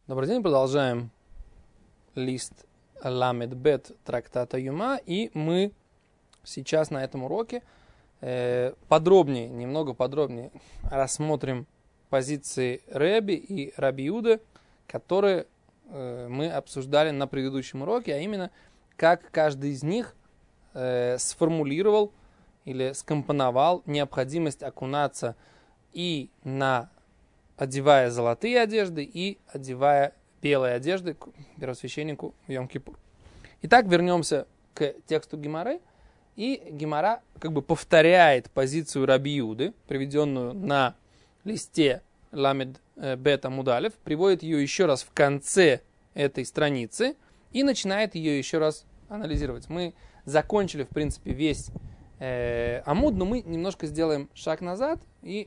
Добрый день, продолжаем лист Ламед Бет трактата Юма, и мы сейчас на этом уроке немного подробнее рассмотрим позиции Реби и Раби Юды, которые мы обсуждали на предыдущем уроке, а именно, как каждый из них сформулировал или скомпоновал необходимость окунаться и одевая золотые одежды и одевая белые одежды к первосвященнику в Йом-Кипур. Итак, вернемся к тексту Гемары. И Гемара как бы повторяет позицию Раби Юды, приведенную на листе Ламед Бет Амуд Алеф, приводит ее еще раз в конце этой страницы и начинает ее еще раз анализировать. Мы закончили, в принципе, весь Амуд, но мы немножко сделаем шаг назад и...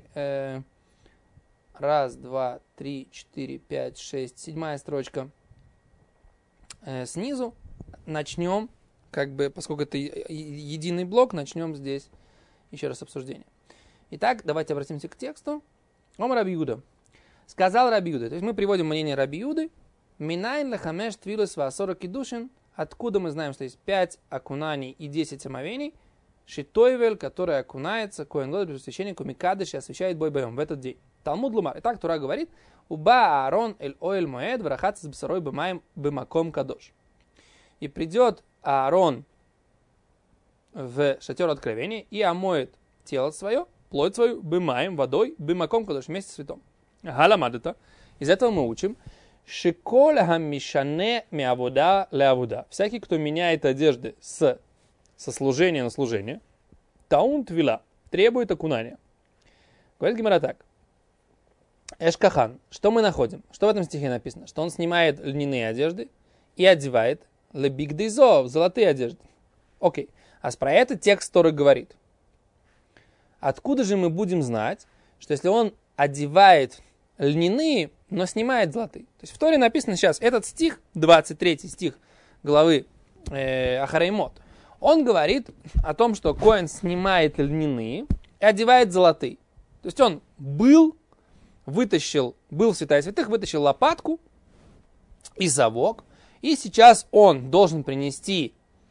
1, 2, 3, 4, 5, 6, 7 строчка снизу. Начнем, поскольку это единый блок, начнем здесь еще раз обсуждение. Итак, давайте обратимся к тексту. Омар Раби Юда. Сказал Раби Юда. То есть мы приводим мнение Раби Юды. Минайн лахамеш твилус ваасора кидушин. Откуда мы знаем, что есть 5 окунаний и 10 омовений. Шитойвель, который окунается, коэн гадоль, священнику Микадыш и освящает бой боем в этот день. Талмуд Лумар. Итак, Тура говорит, «Уба Аарон эль оэль моэд врахат с бсарой бэмаем бэмаком кадош». И придет Аарон в шатер откровения и омоет тело свое, плоть свою, бэмаем, водой, бэмаком кадош, вместе с святом. Галамадата. Из этого мы учим, «Шиколь хамишане миавуда леавуда». Всякий, кто меняет одежды со служения на служение, таун твила, требует окунания. Говорит Гемара так. Эшкахан. Что мы находим? Что в этом стихе написано? Что он снимает льняные одежды и одевает лебигдейзо, золотые одежды. Окей. А про этот текст Торы говорит. Откуда же мы будем знать, что если он одевает льняные, но снимает золотые? То есть в Торе написано сейчас, этот стих, 23 стих главы Ахареймот, он говорит о том, что коэн снимает льняные и одевает золотые. То есть он был в святая святых, вытащил лопатку и совок, и сейчас он должен принести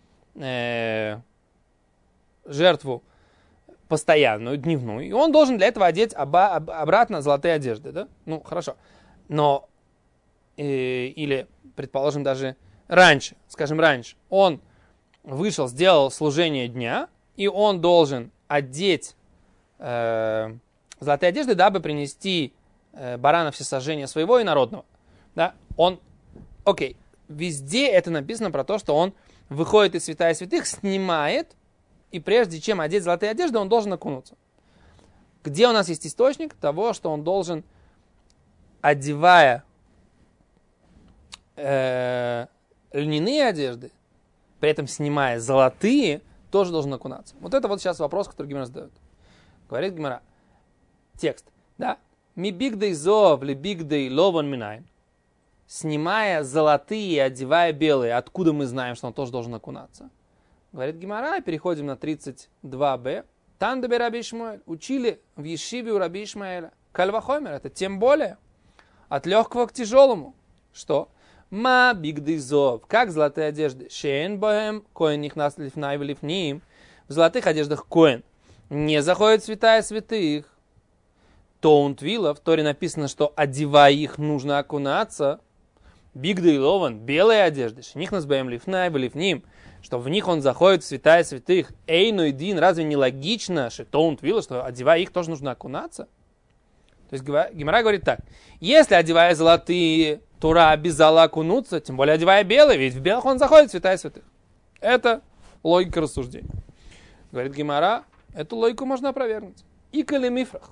жертву постоянную, дневную, и он должен для этого одеть обратно золотые одежды, да? Ну, хорошо. Но, или, предположим, даже раньше, он вышел, сделал служение дня, и он должен одеть золотые одежды, дабы принести барана всесожжения своего и народного. Да? Везде это написано про то, что он выходит из святая святых, снимает, и прежде чем одеть золотые одежды, он должен окунуться. Где у нас есть источник того, что он должен, одевая льняные одежды, при этом снимая золотые, тоже должен окунаться. Вот это вот сейчас вопрос, который Гемара задает. Говорит Гемара. Текст. Да? Ми бигдей зов ли бигдей лован минайн. Снимая золотые и одевая белые, откуда мы знаем, что он тоже должен окунаться? Говорит Гемара, переходим на 32b. Тандабе Раби Ишмаэль. Учили в Ешиве у Раби Ишмаэля. Кальвахомер, это тем более. От легкого к тяжелому. Что? Ма бигдей зов. Как золотые одежды? Шейн боем, коэн них нас лифнай лифним. В золотых одеждах коэн не заходит в святая святых. Тоун твила, в Торе написано, что одевая их, нужно окунаться. Бигдей лован, белые одежды. Шейних нас боем лифнай лифним. Что в них он заходит в святая святых. Эйну и дин, разве не логично, что тоун твила, что одевая их, тоже нужно окунаться? То есть Гемара говорит так. Если одевая золотые, Тора обязала окунуться, тем более одевая белые, ведь в белых он заходит в святая святых. Это логика рассуждения. Говорит Гемара, эту логику можно опровергнуть. И калимифрах.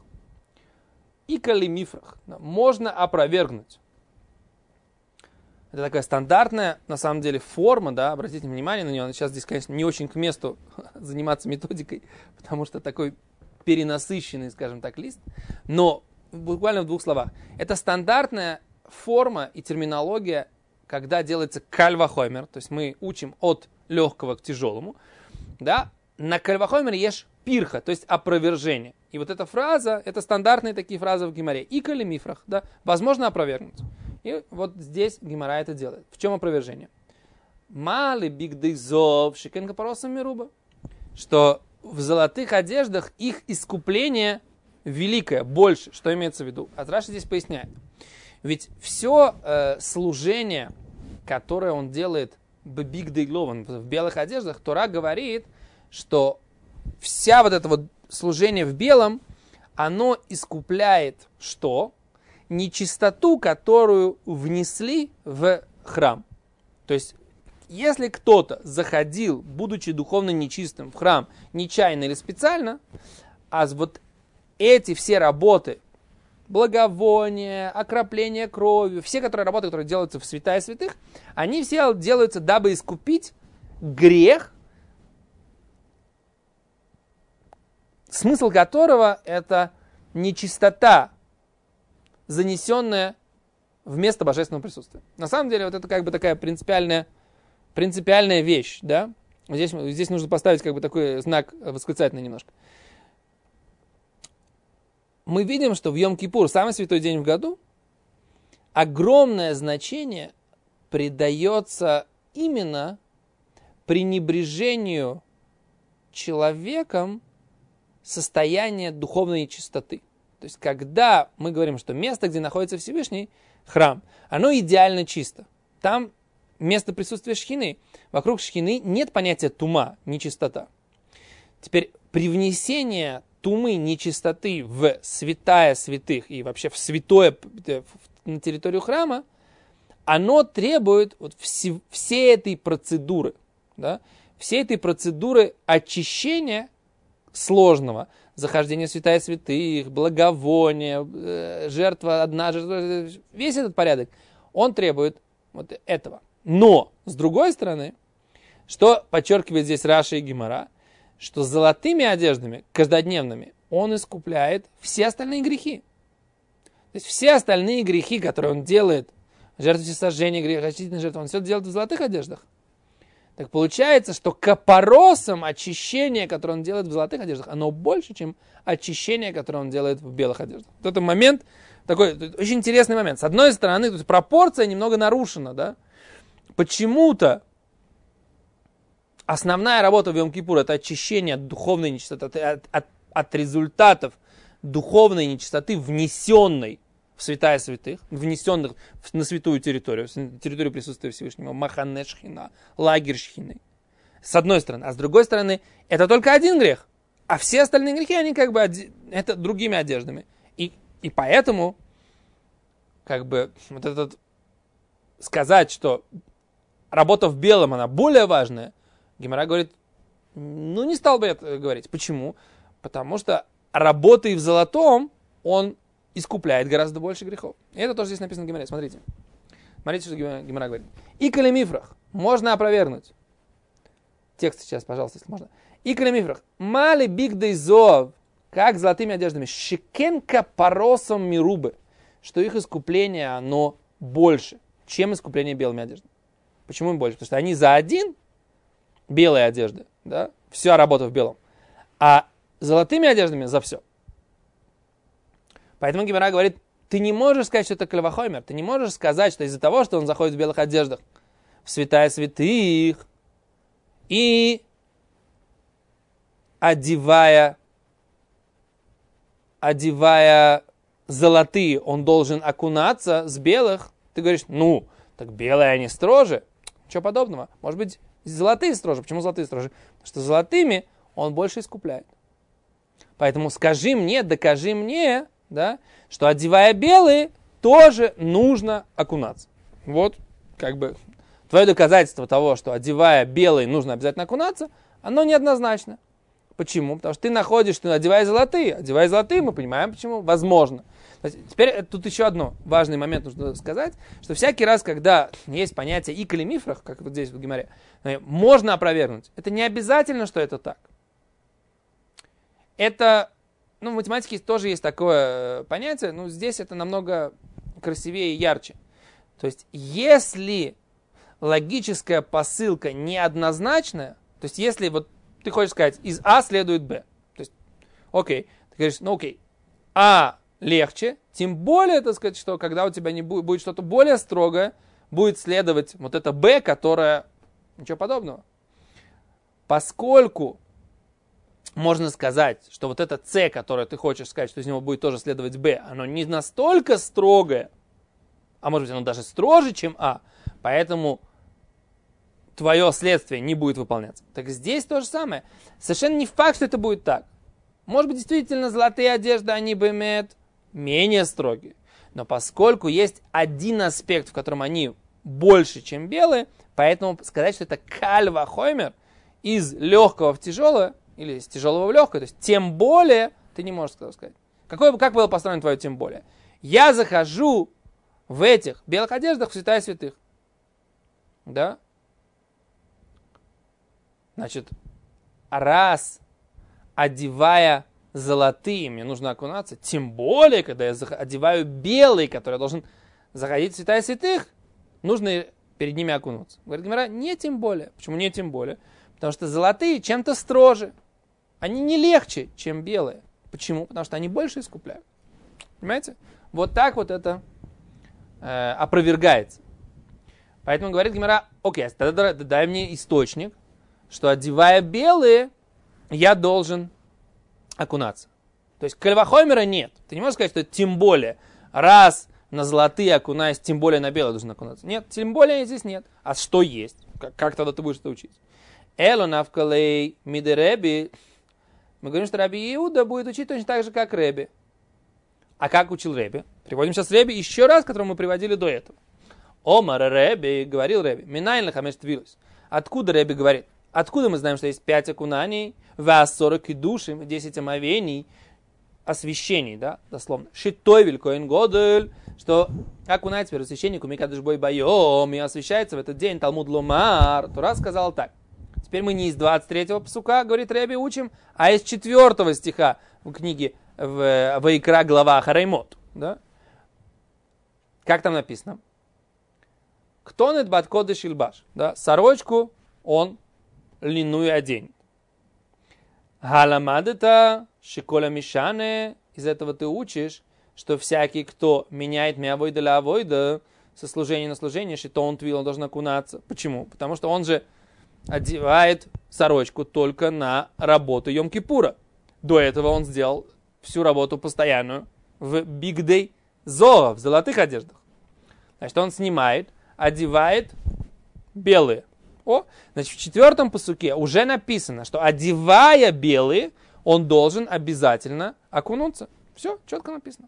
Можно опровергнуть. Это такая стандартная, на самом деле, форма, да, обратите внимание на нее. Сейчас здесь, конечно, не очень к месту заниматься методикой, потому что такой перенасыщенный, скажем так, лист. Но буквально в 2 словах. Это стандартная форма и терминология, когда делается кальвахомер, то есть мы учим от легкого к тяжелому, да, на кальвахомер есть пирха, то есть опровержение. И вот эта фраза, это стандартные такие фразы в Гемаре. И калимифрах, да, возможно опровергнуть. И вот здесь Гемара это делает. В чем опровержение? Мали бигдейзов шикенка паросом мируба. Что в золотых одеждах их искупление великое, больше. Что имеется в виду? Раши здесь поясняет. Ведь все служение, которое он делает в белых одеждах, Тора говорит, что вся вот это вот служение в белом, оно искупляет что? Нечистоту, которую внесли в храм. То есть, если кто-то заходил, будучи духовно нечистым, в храм нечаянно или специально, а вот эти все работы, благовоние, окропление кровью, все работы, которые делаются в святая святых, они все делаются, дабы искупить грех, смысл которого это нечистота, занесенная в место божественного присутствия. На самом деле, вот это как бы такая принципиальная вещь, да? Здесь нужно поставить как бы такой знак восклицательный немножко. Мы видим, что в Йом-Кипур, самый святой день в году, огромное значение придается именно пренебрежению человеком состояния духовной чистоты. То есть, когда мы говорим, что место, где находится Всевышний, храм, оно идеально чисто. Там место присутствия шхины. Вокруг шхины нет понятия тума, нечистота. Теперь, привнесение тумы, нечистоты в святая святых и вообще в святое на территорию храма, оно требует вот всей этой процедуры, да, всей этой процедуры очищения сложного, захождение в святая святых, благовоние, жертва одна, весь этот порядок, он требует вот этого. Но, с другой стороны, что подчеркивает здесь Раши и Гемара, что золотыми одеждами, каждодневными, он искупляет все остальные грехи. То есть все остальные грехи, которые он делает, жертвы всесожжения, грех, очистительные жертвы, он все делает в золотых одеждах. Так получается, что капоросом очищение, которое он делает в золотых одеждах, оно больше, чем очищение, которое он делает в белых одеждах. Вот это момент, такой очень интересный момент. С одной стороны, то есть пропорция немного нарушена, да? Почему-то основная работа в Йом-Кипур – это очищение от духовной нечистоты, от результатов духовной нечистоты, внесенной в святая святых, внесенных на святую территорию присутствия Всевышнего, Махане Шхина, лагерь Шхины. С одной стороны. А с другой стороны, это только один грех. А все остальные грехи, они как бы это другими одеждами. И поэтому, как бы, вот этот сказать, что работа в белом, она более важная, Гемара говорит, не стал бы это говорить. Почему? Потому что работой в золотом он искупляет гораздо больше грехов. И это тоже здесь написано в Гемаре. Смотрите, что Гемара говорит. И калемифрах. Можно опровергнуть. Текст сейчас, пожалуйста, если можно. И калемифрах. Мали бигдейзов. Как золотыми одеждами. Шикенка паросом мирубы. Что их искупление, оно больше, чем искупление белыми одеждами. Почему больше? Потому что они за один белые одежды. Да? Вся работа в белом. А золотыми одеждами за все. Поэтому Гемара говорит, ты не можешь сказать, что это клевахоймер. Ты не можешь сказать, что из-за того, что он заходит в белых одеждах в святая святых и одевая золотые, он должен окунаться с белых. Ты говоришь, так белые они строже. Ничего подобного. Может быть, золотые строже. Почему золотые строже? Потому что золотыми он больше искупляет. Поэтому скажи мне, докажи мне, да, что одевая белые, тоже нужно окунаться. Вот, как бы, твое доказательство того, что одевая белые, нужно обязательно окунаться, оно неоднозначно. Почему? Потому что ты находишь, что одевая золотые. Одевая золотые, мы понимаем, почему. Возможно. Теперь тут еще одно важный момент нужно сказать, что всякий раз, когда есть понятие и калемифрах, как вот здесь в Гемаре, можно опровергнуть. Это не обязательно, что это так. Это, в математике тоже есть такое понятие, но здесь это намного красивее и ярче. То есть, если логическая посылка неоднозначная, то есть, если вот ты хочешь сказать, из А следует Б, то есть, окей, ты говоришь, окей, А легче, тем более, так сказать, что когда у тебя не будет что-то более строгое, будет следовать вот это Б, которое... Ничего подобного. Поскольку можно сказать, что вот это С, которое ты хочешь сказать, что из него будет тоже следовать Б, оно не настолько строгое, а может быть оно даже строже, чем А, поэтому твое следствие не будет выполняться. Так здесь то же самое. Совершенно не факт, что это будет так. Может быть, действительно, золотые одежды, они бы имеют менее строгие. Но поскольку есть один аспект, в котором они больше, чем белые, поэтому сказать, что это каль вахомер из легкого в тяжелое, или из тяжелого в легкое, то есть тем более, ты не можешь сказать. Как было построено твое тем более? Я захожу в этих белых одеждах в святая святых. Да? Значит, раз одевая золотые, мне нужно окунаться, тем более, когда я одеваю белый, который должен заходить в святая святых, нужно перед ними окунуться. Говорит Гемара, не тем более. Почему не тем более? Потому что золотые чем-то строже. Они не легче, чем белые. Почему? Потому что они больше искупляют. Понимаете? Вот так вот это опровергается. Поэтому говорит Гемара, окей, тогда дай мне источник, что одевая белые, я должен окунаться. То есть кальвахомера нет. Ты не можешь сказать, что это тем более. Раз на золотые окунаясь, тем более на белые должен окунаться. Нет, тем более здесь нет. А что есть? Как тогда ты будешь это учить? Эло навкалей мидереби. Мы говорим, что Раби Иуда будет учить точно так же, как Реби. А как учил Реби? Приводим сейчас Реби еще раз, которого мы приводили до этого. Омар Реби, говорил Реби, минайн лахамеш твилус. Откуда Реби говорит? Откуда мы знаем, что есть 5 окунаний, вас 40 и души, 10 омовений, освящений, да, дословно. Шитойвель коэн годель, что окунается первосвященнику, микадыш бой байом, и освящается в этот день Талмуд Ломар. Тура сказал так. Теперь мы не из 23-го псука, говорит Реби, учим, а из 4-го стиха в книге в Ваикра глава Хараймот. Да? Как там написано? Кто нет баткоды шильбаш? Да? Сорочку он льняную оденет. Халамадета шиколя мишане. Из этого ты учишь, что всякий, кто меняет миавойда ля авойда со служения на служение, что он твил, он должен окунаться. Почему? Потому что он же одевает сорочку только на работу Йом-Кипура. До этого он сделал всю работу постоянную в бигдей зоа, в золотых одеждах. Значит, он снимает, одевает белые. Значит, в 4-м пасуке уже написано, что одевая белые, он должен обязательно окунуться. Все, четко написано.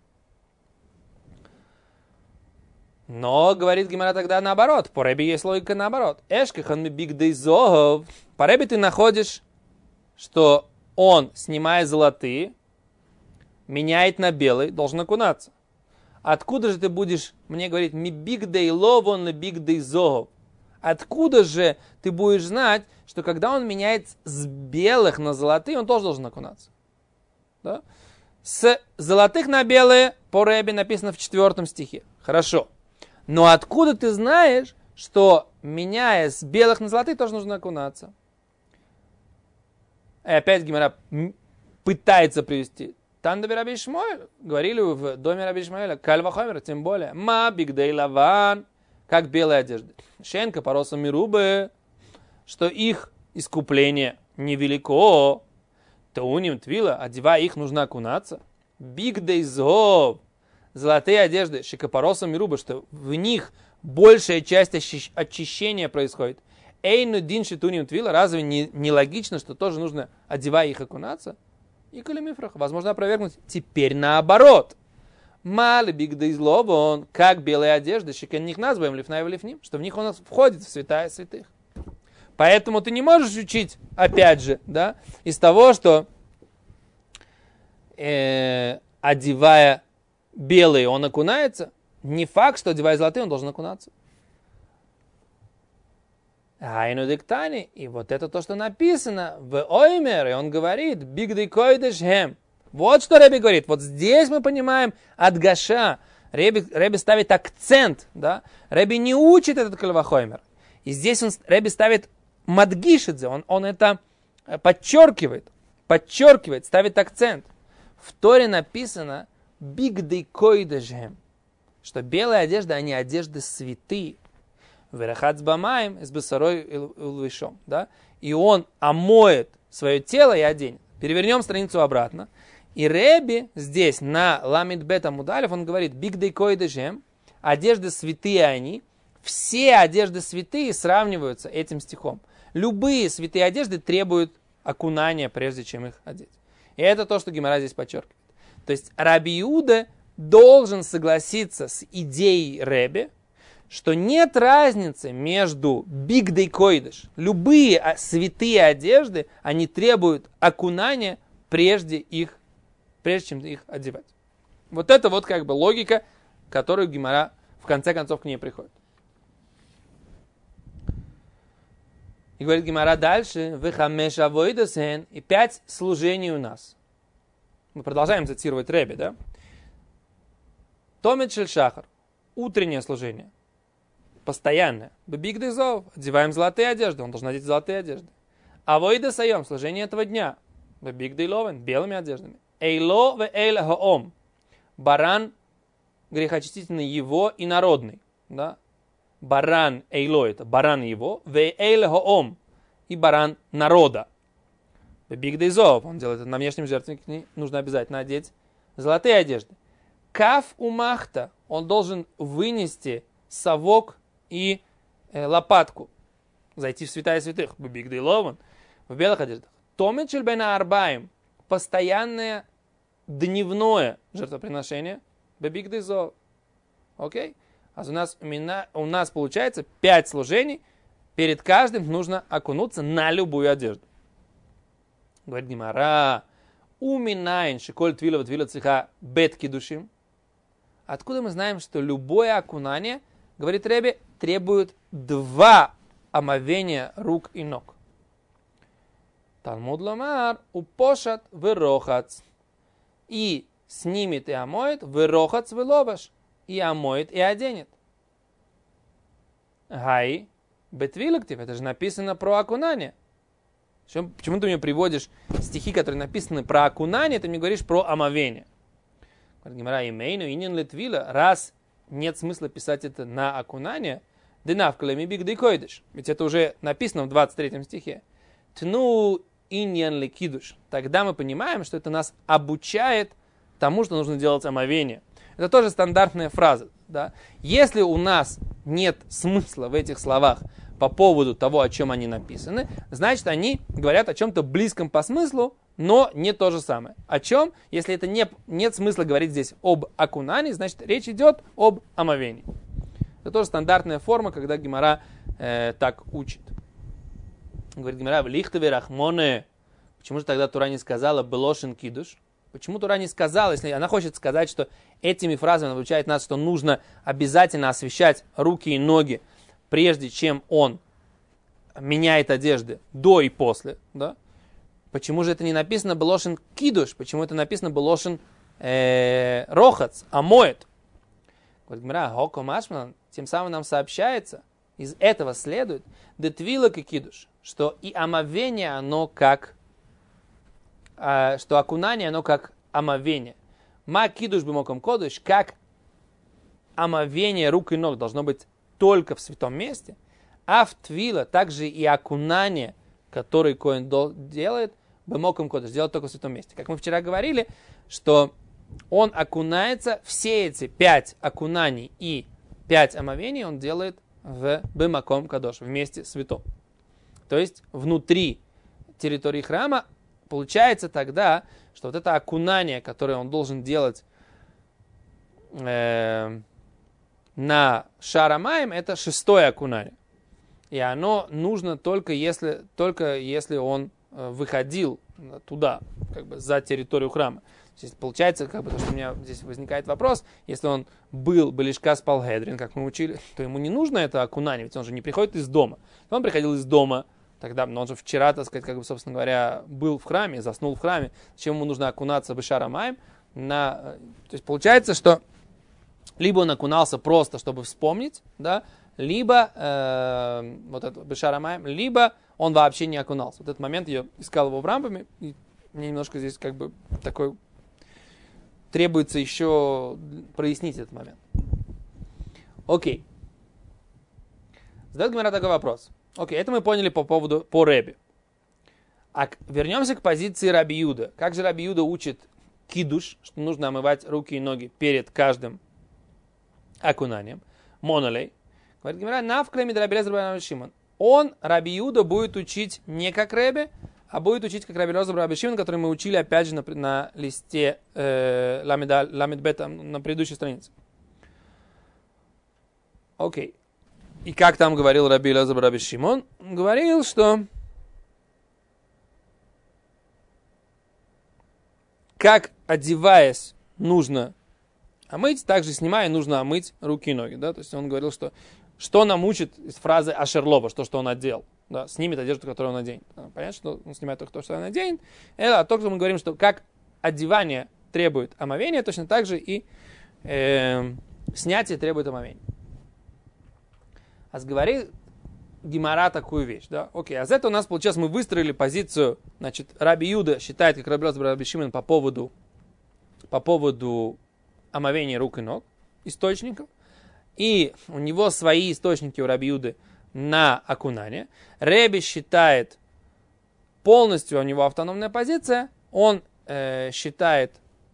Но, говорит Гемара тогда наоборот. По Реби есть логика наоборот. Эшкахан ми бигдей зоа. По Реби ты находишь, что он, снимая золотые, меняет на белый, должен окунаться. Откуда же ты будешь мне говорить ми бигдей ловон ли бигдей зоа? Откуда же ты будешь знать, что когда он меняет с белых на золотые, он тоже должен окунаться? Да? С золотых на белые по Реби написано в 4 стихе. Хорошо. Но откуда ты знаешь, что меняя с белых на золотые, тоже нужно окунаться? И опять Гемара пытается привести. Танда Раби Ишмаэль, говорили в доме Раби Ишмаэля, каль вахомер, тем более, ма бигдей лаван, как белые одежды. Шенка пароса мирубы, что их искупление невелико. Тауним твила, одевая их, нужно окунаться. Бигдей зов, золотые одежды, шикапороса мирубы, что в них большая часть очищения происходит. Эйну дин шитуним твила, разве не логично, что тоже нужно, одевая их, окунаться? И калимифрах, возможно опровергнуть. Теперь наоборот. Мали бигдей злобон, как белые одежды, шиканник назбаем лифнаев лифним, что в них он входит в святая святых. Поэтому ты не можешь учить, опять же, да, из того, что одевая белые, он окунается. Не факт, что одевая золотые, он должен окунаться. Айну диктани. И вот это то, что написано в Оймер. И он говорит, бигдей койдеш хем. Вот что Реби говорит. Вот здесь мы понимаем от Гаша. Реби ставит акцент. Да? Реби не учит этот кальвахоймер. И здесь Реби ставит мадгишидзе. Он это подчеркивает, ставит акцент. В Торе написано бигдей койдежем, что белые одежды, они одежды святые. Верахац бамаем с бесарой улвишом, да? И он омоет свое тело и оденет. Перевернем страницу обратно. И Реби здесь на Ламид Бета Мудалев, он говорит, бигдей койдежем, одежды святые они. Все одежды святые сравниваются этим стихом. Любые святые одежды требуют окунания, прежде чем их одеть. И это то, что Гемара здесь подчеркивает. То есть Раби Иуда должен согласиться с идеей Реби, что нет разницы между бигдей койдеш. Любые святые одежды, они требуют окунания, прежде чем их одевать. Вот это вот как бы логика, которую Гемара в конце концов к ней приходит. И говорит Гемара дальше, «Вехамеш авойдасен», и 5 служений у нас. Мы продолжаем цитировать Реби, да? Томет шель шахар, утреннее служение, постоянное. Бебигдей зов, одеваем золотые одежды, он должен надеть золотые одежды. Авойдасайом, служение этого дня. Бебигдей ловен, белыми одеждами. Эйло ве эйль хаом, баран грехочистительный его и народный, да? Баран эйло, это баран его, ве эйль хаом, и баран народа. Бигдей зов, он делает это на внешнем жертвеннике, нужно обязательно одеть золотые одежды. Каф умахта, он должен вынести совок и лопатку, зайти в святая святых, бигдей лован, в белых одеждах. Томит шельбена арбаим, постоянное дневное жертвоприношение, бигдей зов. Окей? А у нас получается 5 служений, перед каждым нужно окунуться на любую одежду. Говорит Гемара, уминайн шиколь твила цеха бет кидушим. Откуда мы знаем, что любое окунание, говорит Реби, требует 2 омовения рук и ног? Талмуд ламар упошат вырохац. И снимет и омоет, вырохац вылобаш. И омоет, и оденет. Гай, бетвилактив, это же написано про окунание. Почему ты мне приводишь стихи, которые написаны про окунание, ты мне говоришь про омовение? Говорит Гемара, имейну, инин литвила, раз нет смысла писать это на окунание, дынавкалами бигдей койдеш. Ведь это уже написано в 23 стихе. Тну иньян ликидуш. Тогда мы понимаем, что это нас обучает тому, что нужно делать омовение. Это тоже стандартная фраза. Да? Если у нас нет смысла в этих словах по поводу того, о чем они написаны, значит, они говорят о чем-то близком по смыслу, но не то же самое. О чем? Если это нет смысла говорить здесь об окунании, значит, речь идет об омовении. Это тоже стандартная форма, когда Гемара так учит. Говорит Гемара, в лихтове рахмоне. Почему же тогда Тура не сказала белошин кидуш? Почему Тура не сказала, если она хочет сказать, что этими фразами она обучает нас, что нужно обязательно освещать руки и ноги, прежде чем он меняет одежды до и после, да? Почему же это не написано белошин кидуш? Почему это написано белошин рохац, омоет? Говорит Гемара, хоко машман, тем самым нам сообщается, из этого следует, детвила кидуш, что и омовение, оно как, что окунание, оно как омовение. Ма кидуш бимоком кодуш, как омовение рук и ног должно быть только в святом месте, а в твила также и окунание, которое коэн делает, бимоком кодуш, делает только в святом месте. Как мы вчера говорили, что он окунается, все эти 5 окунаний и 5 омовений он делает в бимоком кодош, в месте святом. То есть внутри территории храма. Получается тогда, что вот это окунание, которое он должен делать на шарамаем, это 6-е окунание. И оно нужно только если он выходил туда, как бы за территорию храма. Здесь получается, как бы, то, что у меня здесь возникает вопрос, если он был Белишкас Палгедрин, как мы учили, то ему не нужно это окунание, ведь он же не приходит из дома. Он приходил из дома, тогда, но он же вчера, так сказать, как бы, собственно говоря, был в храме, заснул в храме. Зачем ему нужно окунаться бешарамаем? То есть получается, что либо он окунался просто, чтобы вспомнить, да, либо вот это бешарамаем, либо он вообще не окунался. Вот этот момент я искал его в Рамбаме, и мне немножко здесь как бы такой требуется еще прояснить этот момент. Окей. Задает Гемара такой вопрос. Окей, это мы поняли по Ребе. А вернемся к позиции Раби Юда. Как же Раби Юда учит кидуш, что нужно омывать руки и ноги перед каждым окунанием? Монолей. Говорит Гемара, навклеми Раби Элиэзер бен Раби Шимон. Он, Раби Юда, будет учить не как Ребе, а будет учить как Раби Элиэзер бен Раби Шимон, который мы учили, опять же, на листе Ламед-бет, на предыдущей странице. Окей. И как там говорил Раби Элиэзер бен Раби Шимон? Говорил, что как одеваясь нужно омыть, так же снимая нужно омыть руки и ноги. Да? То есть он говорил, что нам учит из фразы Ашерлова, что он одел. Да? Снимет одежду, которую он наденет. Понятно, что он снимает только то, что он наденет. Это то, что мы говорим, что как одевание требует омовения, точно так же и снятие требует омовения. А говорит Гемара такую вещь, да? Окей, а за это у нас, получается, мы выстроили позицию, значит, Раби Юда считает, как Раби Элиэзер бен Раби Шимон по поводу омовения рук и ног, источников, и у него свои источники у Раби Юды на окунание. Реби считает полностью, у него автономная позиция, он считает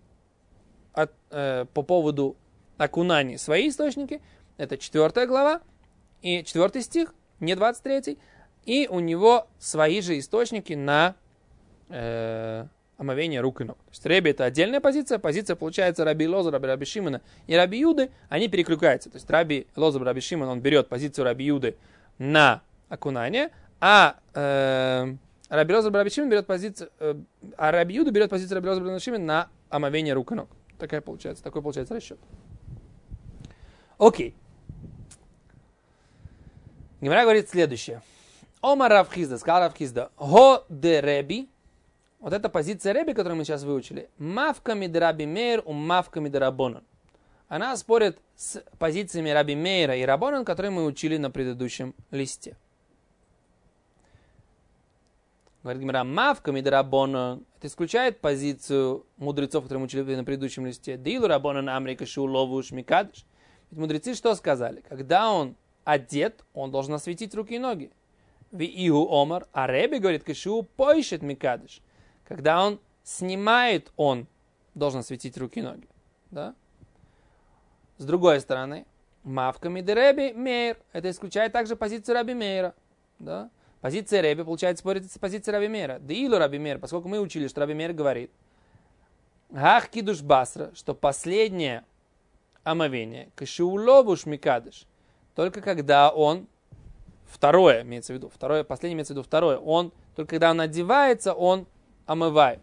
по поводу окунаний свои источники, это 4 глава, и 4 стих, не 23, и у него свои же источники на омовение рук и ног. То есть Реби это отдельная позиция, получается Раби Элиэзера, Раби Шимона и Раби Юды, они перекликаются. То есть Раби Элиэзер, Раби Шимон, он берет позицию Раби Юды на окунание, а Раби Элиэзер, Раби Шимон берет позицию, а Раби Юда берет позицию Раби Элиэзера, Раби Шимон на омовение рук и ног. Такой получается расчет. Окей. Гемара говорит следующее. Омар Рав Хизда, сказал Рав Хизда, го де Реби, вот эта позиция Реби, которую мы сейчас выучили, мавками де Раби Мейр, мавками де Рабонан. Она спорит с позициями Раби Мейра и Рабонан, которые мы учили на предыдущем листе. Говорит Гемара, мавками де Рабонан, это исключает позицию мудрецов, которые мы учили на предыдущем листе. Дилу Рабонан Амрика Шу Ловуш Микадыш. Ведь мудрецы что сказали? Когда он одет, он должен осветить руки и ноги. Виигу омар, а Реби говорит, кашу поищет микадыш. Когда он снимает, он должен осветить руки и ноги. Да? С другой стороны, мавками де Реби Мейр. Это исключает также позицию Раби Мейра. Да? Позиция Реби, получается, спорит с позицией Раби Мейра. Дилу Раби Мейр, поскольку мы учили, что Раби Мейр говорит, гах кидуш басра, что последнее омовение, кашу ловуш микадыш, только когда он, второе, последнее имеется в виду второе, он, только когда он одевается, он омывает.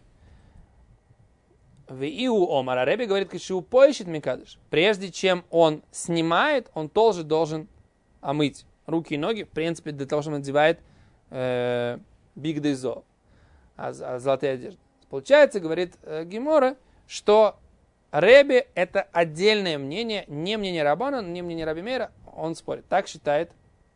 В Иу Омар, а Реби говорит, кашу поищет микадыш. Прежде чем он снимает, он тоже должен омыть руки и ноги, в принципе, для того, чтобы он одевает бигдейзо, золотые одежды. Получается, говорит Гемора, что Реби это отдельное мнение, не мнение Раббана, не мнение Раби Мейра, он спорит. Так считает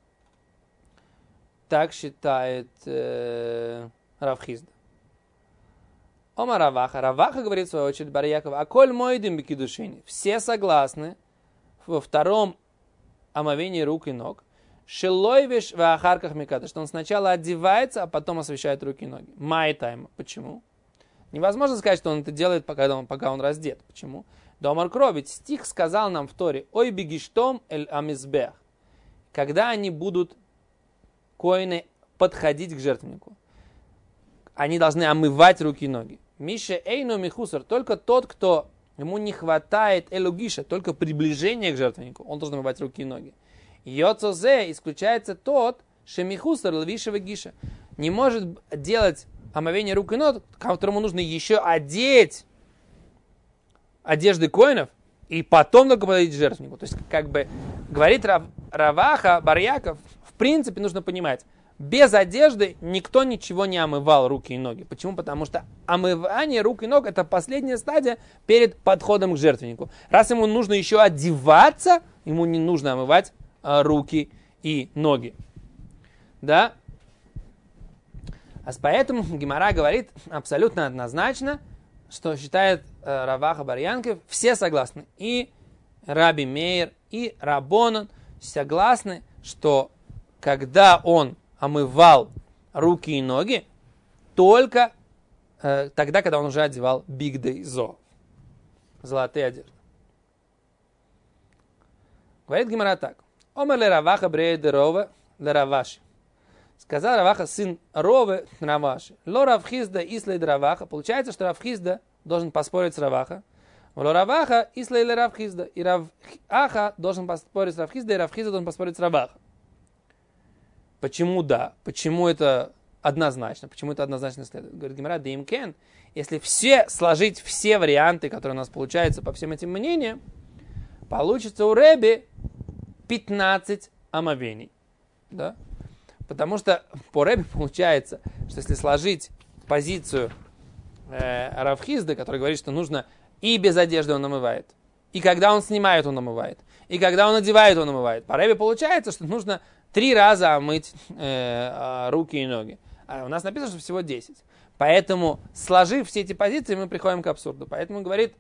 Рав Хизда. Ома Раваха. Раваха говорит в свою очередь Бар Яков, а коль мойдим бекидушини. Все согласны во втором омовении рук и ног. Шелойвиш в ахарках микада, что он сначала одевается, а потом освещает руки и ноги. Май-тайм. Почему? Невозможно сказать, что он это делает, пока он раздет. Почему? Домар Кро, ведь стих сказал нам в Торе, ой бегиштом эль амизбех. Когда они будут, коины, подходить к жертвеннику, они должны омывать руки и ноги. Миша эйну михусар, только тот, кто ему не хватает элугиша, только приближения к жертвеннику, он должен омывать руки и ноги. Йоцозе исключается тот, шемихусар лвишева гиша, не может делать омовение рук и ног, которому нужно еще одеть одежды коинов, и потом только подойти к жертвеннику. То есть, как бы, говорит Раваха, Бар Яков, в принципе, нужно понимать, без одежды никто ничего не омывал руки и ноги. Почему? Потому что омывание рук и ног – это последняя стадия перед подходом к жертвеннику. Раз ему нужно еще одеваться, ему не нужно омывать руки и ноги. Да? А поэтому Гемара говорит абсолютно однозначно, что считает Раваха бар Янкев, все согласны. И Раби Мейер, и Рабонан согласны, что когда он омывал руки и ноги, только тогда, когда он уже одевал бигдей зо, золотые одежды. Говорит Гемара так. Омер ле Раваха брейде Рове ле Раваши. Сказал Раваха, сын Рове Раваши. Ло Равхизда ислей Раваха. Получается, что Равхизда должен поспорить с Раваха. Ло Раваха ислей ле Равхизда. И Раваха должен поспорить с Равхизда, и Равхизда должен поспорить с Раваха. Почему да? Почему это однозначно? Почему это однозначно следует? Говорит Гемара, да им кен. Если сложить все варианты, которые у нас получаются по всем этим мнениям, получится у Реби 15 омовений. Да? Потому что по Реби получается, что если сложить позицию Равхизда, который говорит, что нужно и без одежды он омывает, и когда он снимает, он омывает, и когда он одевает, он омывает. По Реби получается, что нужно 3 раза омыть руки и ноги. А у нас написано, что всего 10. Поэтому, сложив все эти позиции, мы приходим к абсурду. Поэтому говорит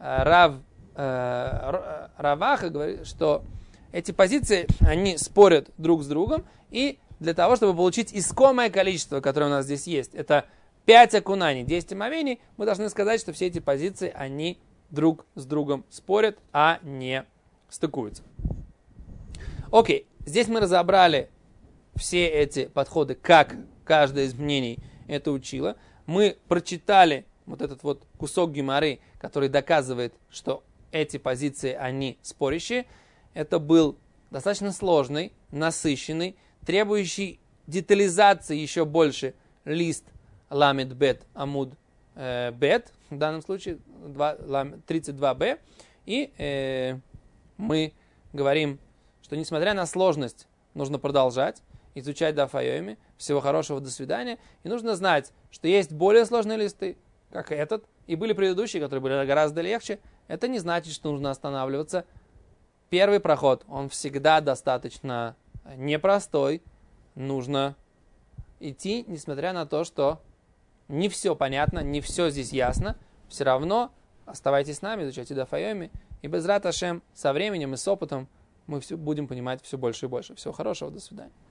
Раваха, говорит, что эти позиции, они спорят друг с другом, и для того, чтобы получить искомое количество, которое у нас здесь есть, это 5 окунаний, 10 омовений, мы должны сказать, что все эти позиции, они друг с другом спорят, а не стыкуются. Окей, здесь мы разобрали все эти подходы, как каждое из мнений это учило. Мы прочитали вот этот вот кусок гемары, который доказывает, что эти позиции, они спорящие. Это был достаточно сложный, насыщенный, требующий детализации еще больше лист ламед бет амуд бет, в данном случае 32b. И мы говорим, что несмотря на сложность, нужно продолжать изучать даф йоми. Всего хорошего, до свидания. И нужно знать, что есть более сложные листы, как этот, и были предыдущие, которые были гораздо легче. Это не значит, что нужно останавливаться. Первый проход, он всегда достаточно непростой. Нужно идти, несмотря на то, что не все понятно, не все здесь ясно. Все равно оставайтесь с нами, изучайте даф йоми. И безрат Ашем со временем и с опытом мы будем понимать все больше и больше. Всего хорошего, до свидания.